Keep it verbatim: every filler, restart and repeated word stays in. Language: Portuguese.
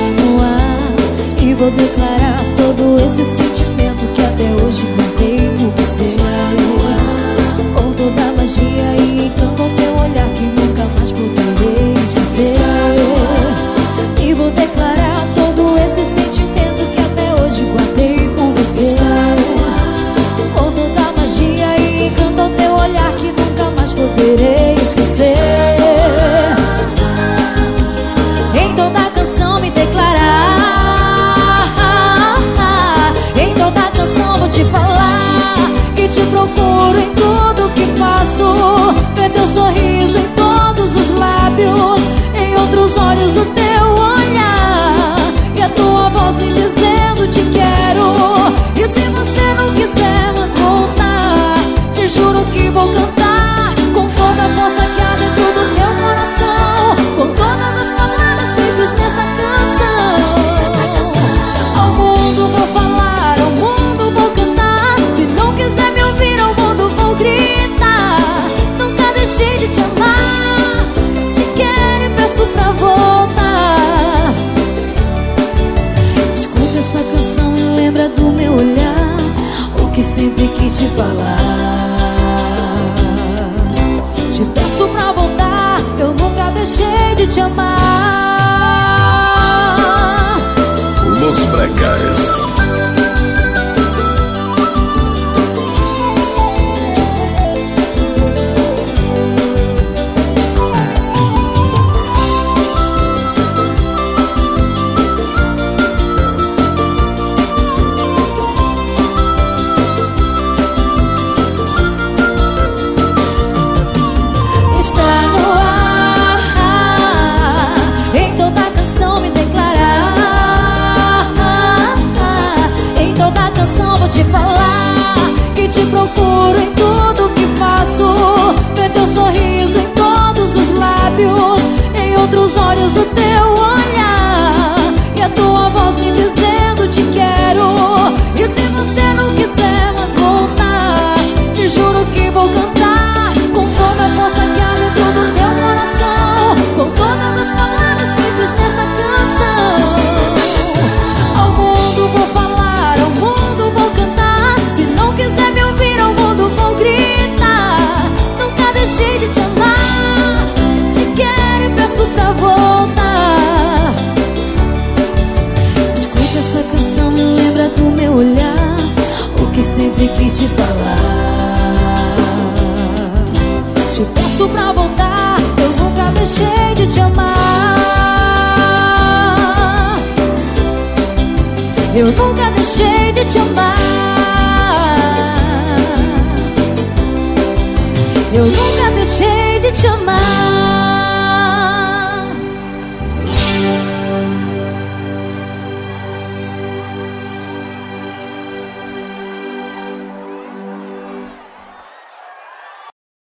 no ar e vou declarar todo esse sentimento que até hoje guardei por você. Com toda a magia e encanto ao teu olhar que nunca mais poderei esquecer. E vou declarar todo esse sentimento que até hoje guardei por você. Com toda a magia e encanto ao teu olhar que nunca mais poderei esquecer. Em toda canção me declarar, em toda canção vou te falar que te procuro em tudo que faço. Ver teu sorriso em todos os lábios, em outros olhos o teu olhar, e a tua voz me dizendo te quero. E se você não quiser mais voltar, te juro que vou cantar com toda a força que há dentro do meu coração, com todas as palavras que fiz nesta canção. Ao mundo vou falar, ao mundo vou cantar. Se não quiser me ouvir, ao mundo vou gritar. Nunca deixei de te amar, te quero e peço pra voltar. Escuta essa canção e lembra do meu olhar, o que sempre quis te falar. Te peço pra voltar, eu nunca deixei de te amar. Los Bregas. Te falar que te procuro em tudo que faço. Ver teu sorriso em todos os lábios, em outros olhos o teu olhar, e a tua voz me dizendo te quero. E se você não quiser mais voltar, te juro que vou cantar com toda a força que há dentro do meu coração, com todas as palavras que fiz nesta canção. Ao mundo vou falar, ao mundo vou cantar. Se não quiser me ouvir, ao mundo vou gritar. Nunca deixei de te amar, te quero e peço pra voltar. Escuta essa canção e lembra do meu olhar, o que sempre quis te falar. Te peço pra voltar, eu nunca deixei de te amar. Eu nunca deixei de te amar. Eu nunca deixei de te amar.